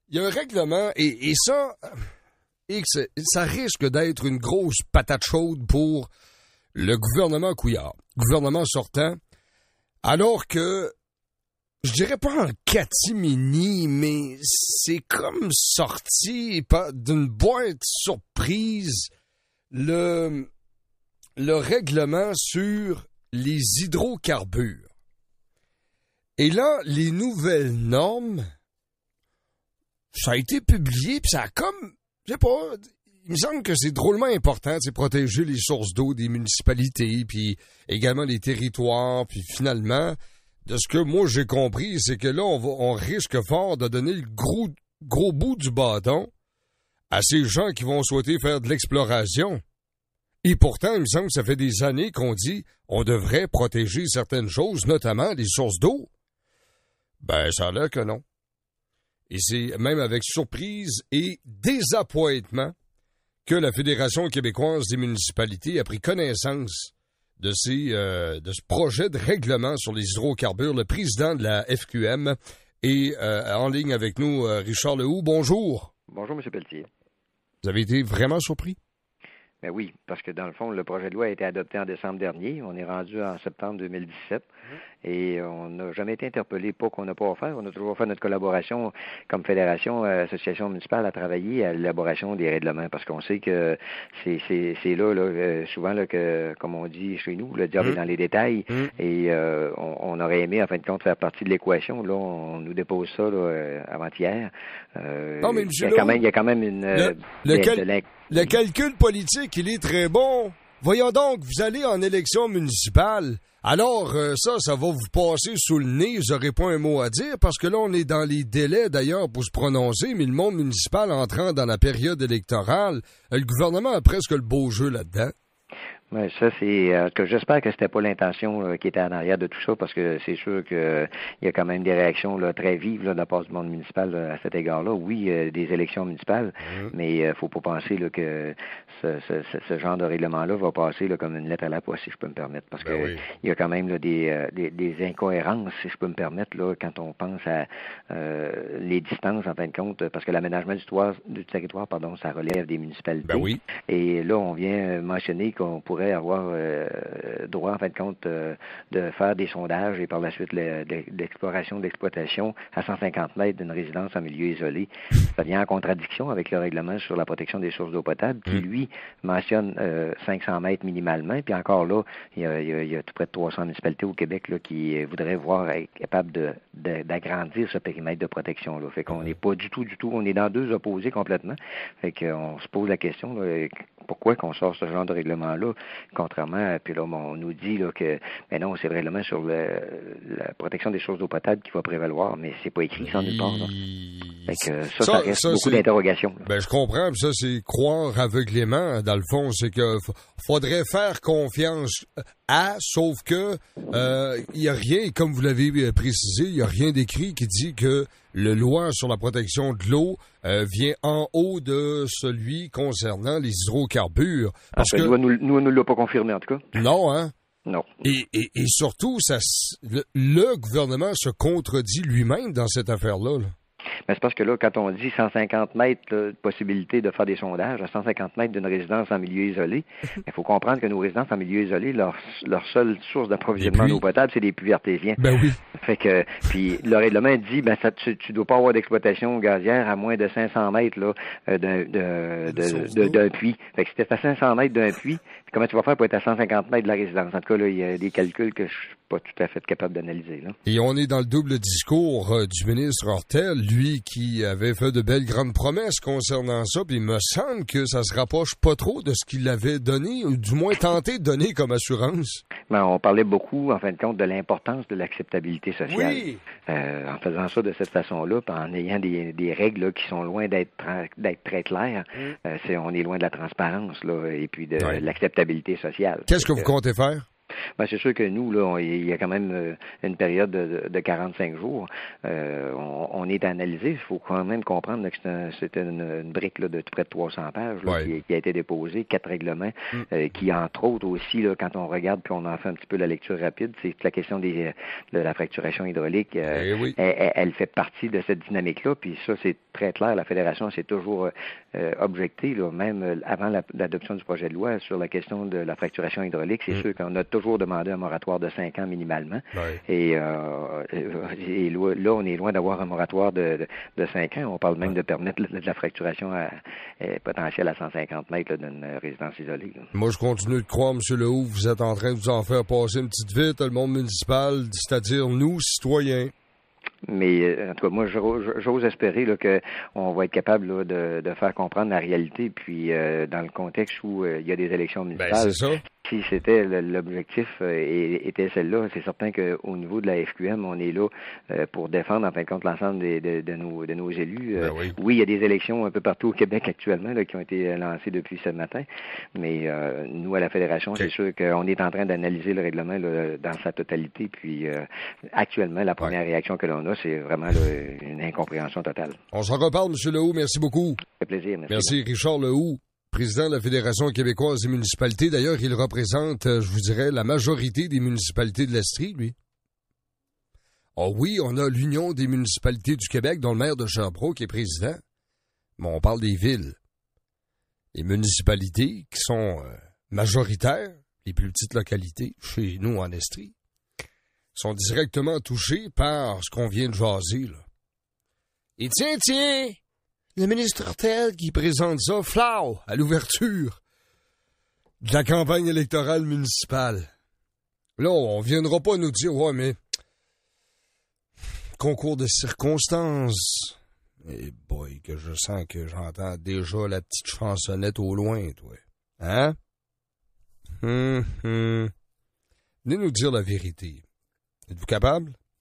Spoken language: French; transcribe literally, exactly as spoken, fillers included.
il y a un règlement, et, et ça, et ça risque d'être une grosse patate chaude pour le gouvernement Couillard, gouvernement sortant, alors que, je dirais pas en catimini, mais c'est comme sorti d'une boîte surprise le, le règlement sur les hydrocarbures. Et là, les nouvelles normes, ça a été publié, puis ça a comme, je sais pas, il me semble que c'est drôlement important, c'est protéger les sources d'eau des municipalités, puis également les territoires, puis finalement, de ce que moi j'ai compris, c'est que là, on, va, on risque fort de donner le gros, gros bout du bâton à ces gens qui vont souhaiter faire de l'exploration. Et pourtant, il me semble que ça fait des années qu'on dit on devrait protéger certaines choses, notamment les sources d'eau. Ben, ça a l'air que non. Et c'est même avec surprise et désappointement que la Fédération québécoise des municipalités a pris connaissance de, ces, euh, de ce projet de règlement sur les hydrocarbures. Le président de la F Q M est euh, en ligne avec nous, euh, Richard Lehoux. Bonjour. Bonjour, M. Pelletier. Vous avez été vraiment surpris? Ben oui, parce que dans le fond, le projet de loi a été adopté en décembre dernier. On est rendu en septembre deux mille dix-sept mmh. et on n'a jamais été interpellé, pas qu'on n'a pas offert. On a toujours fait notre collaboration comme fédération, euh, association municipale à travailler à l'élaboration des règlements parce qu'on sait que c'est, c'est, c'est là, là euh, souvent, là, que, comme on dit chez nous, le diable mmh. est dans les détails mmh. et euh, on, on aurait aimé, en fin de compte, faire partie de l'équation. Là, on nous dépose ça là, avant-hier. Euh, non, mais il, y a quand même, il y a quand même une... Le, lequel... de Le calcul politique, il est très bon. Voyons donc, vous allez en élection municipale. Alors, euh, ça, ça va vous passer sous le nez. Vous n'aurez pas un mot à dire parce que là, on est dans les délais, d'ailleurs, pour se prononcer. Mais le monde municipal entrant dans la période électorale, le gouvernement a presque le beau jeu là-dedans. Oui, ça, c'est euh, que j'espère que c'était pas l'intention euh, qui était en arrière de tout ça, parce que c'est sûr que euh, il y a quand même des réactions là, très vives là, de la part du monde municipal là, à cet égard-là. Oui, euh, des élections municipales, mmh. mais euh, faut pas penser là, que ce, ce, ce genre de règlement-là va passer là, comme une lettre à la poste, si je peux me permettre, parce ben que oui. il y a quand même là, des, euh, des, des incohérences, si je peux me permettre, là, quand on pense à euh, les distances, en fin de compte, parce que l'aménagement du, toit, du territoire, pardon, ça relève des municipalités. Ben oui. Et là, on vient mentionner qu'on pourrait avoir euh, droit, en fin de compte, euh, de faire des sondages et par la suite le, de, d'exploration, d'exploitation à cent cinquante mètres d'une résidence en milieu isolé. Ça vient en contradiction avec le règlement sur la protection des sources d'eau potable qui, lui, mentionne euh, cinq cents mètres minimalement. Puis encore là, il y a, il y a, il y a tout près de trois cents municipalités au Québec là, qui voudraient voir être capables de, de, d'agrandir ce périmètre de protection-là. Fait qu'on n'est pas du tout, du tout, on est dans deux opposés complètement. Fait qu'on se pose la question, là, pourquoi qu'on sort ce genre de règlement-là? Contrairement, puis là, on nous dit là, que ben non, c'est vraiment sur le, la protection des sources d'eau potable qui va prévaloir, mais c'est pas écrit ça nulle part. Là. Fait que ça, ça, ça reste ça, beaucoup d'interrogations. Là. Ben je comprends, puis ça, c'est croire aveuglément, dans le fond, c'est que f- faudrait faire confiance à, sauf que euh, il y a rien, comme vous l'avez précisé, il y a rien d'écrit qui dit que le loi sur la protection de l'eau euh, vient en haut de celui concernant les hydrocarbures. Parce enfin, que nous, nous, nous ne l'a pas confirmé, en tout cas. Non, hein? Non. Et, et, et surtout, ça, le, le gouvernement se contredit lui-même dans cette affaire-là. Là. Mais c'est parce que là, quand on dit cent cinquante mètres là, de possibilité de faire des sondages à cent cinquante mètres d'une résidence en milieu isolé, il faut comprendre que nos résidences en milieu isolé, leur, leur seule source d'approvisionnement en eau potable, c'est des puits artésiens. Ben oui. Fait que, puis le règlement dit, ben ça, tu, tu dois pas avoir d'exploitation gazière à moins de cinq cents mètres là d'un, de, de, de, d'un puits. Fait que si t'es à cinq cents mètres d'un puits, comment tu vas faire pour être à cent cinquante mètres de la résidence? En tout cas, là, il y a des calculs que je suis pas tout à fait capable d'analyser. Là. Et on est dans le double discours euh, du ministre Hortel, lui qui avait fait de belles grandes promesses concernant ça, puis il me semble que ça se rapproche pas trop de ce qu'il avait donné, ou du moins tenté de donner comme assurance. Ben, on parlait beaucoup, en fin de compte, de l'importance de l'acceptabilité sociale. Oui. Euh, en faisant ça de cette façon-là, puis en ayant des, des règles là, qui sont loin d'être, d'être très claires, mm. euh, c'est, on est loin de la transparence là, et puis de, ouais. de l'acceptabilité sociale. Qu'est-ce que, que vous comptez faire? Ben, c'est sûr que nous, là, on, il y a quand même une période de, de quarante-cinq jours. Euh, on, on est analysé. Il faut quand même comprendre là, que c'est, un, c'est une, une brique là, de près de trois cents pages là, ouais. qui, qui a été déposée, quatre règlements, mm. euh, qui, entre autres aussi, là, quand on regarde puis on en fait un petit peu la lecture rapide, c'est la question des, de la fracturation hydraulique. Euh, eh oui. elle, elle fait partie de cette dynamique-là. Puis ça, c'est très clair. La Fédération s'est toujours euh, objectée, là, même avant la, l'adoption du projet de loi, sur la question de la fracturation hydraulique. C'est mm. sûr qu'on a toujours demandé un moratoire de cinq ans minimalement. Ouais. Et, euh, et là, on est loin d'avoir un moratoire de, de, de cinq ans. On parle même ouais. de permettre de la fracturation à, à, potentielle à cent cinquante mètres là, d'une résidence isolée. Là. Moi, je continue de croire, M. Lehoux, vous êtes en train de vous en faire passer une petite vite, le monde municipal, c'est-à-dire nous, citoyens. Mais en tout cas, moi, j'ose espérer là, qu'on va être capable là, de, de faire comprendre la réalité. Puis, euh, dans le contexte où euh, il y a des élections municipales, ben, c'est ça. Si c'était l'objectif euh, était celle-là, c'est certain qu'au niveau de la F Q M, on est là euh, pour défendre en fin de compte l'ensemble des, de, de, nos, de nos élus. Euh, ben oui. oui, il y a des élections un peu partout au Québec actuellement là, qui ont été lancées depuis ce matin, mais euh, nous, à la Fédération, okay. c'est sûr qu'on est en train d'analyser le règlement là, dans sa totalité. Puis euh, actuellement, la première ouais. réaction que l'on a, c'est vraiment là, une incompréhension totale. On s'en reparle, M. Lehoux. Merci beaucoup. Ça fait plaisir. Merci. Merci, Richard Lehoux, président de la Fédération québécoise des municipalités. D'ailleurs, il représente, je vous dirais, la majorité des municipalités de l'Estrie, lui. Oh oui, on a l'Union des municipalités du Québec, dont le maire de Sherbrooke est président. Mais on parle des villes. Les municipalités qui sont euh, majoritaires, les plus petites localités, chez nous en Estrie, sont directement touchées par ce qu'on vient de jaser, là. Et tiens, tiens! Le ministre tel qui présente ça, flau, à l'ouverture de la campagne électorale municipale. Là, on viendra pas nous dire, ouais, mais concours de circonstances. Eh boy, que je sens que j'entends déjà la petite chansonnette au loin, toi. Hein? Hum, hum. Venez nous dire la vérité. Êtes-vous capable?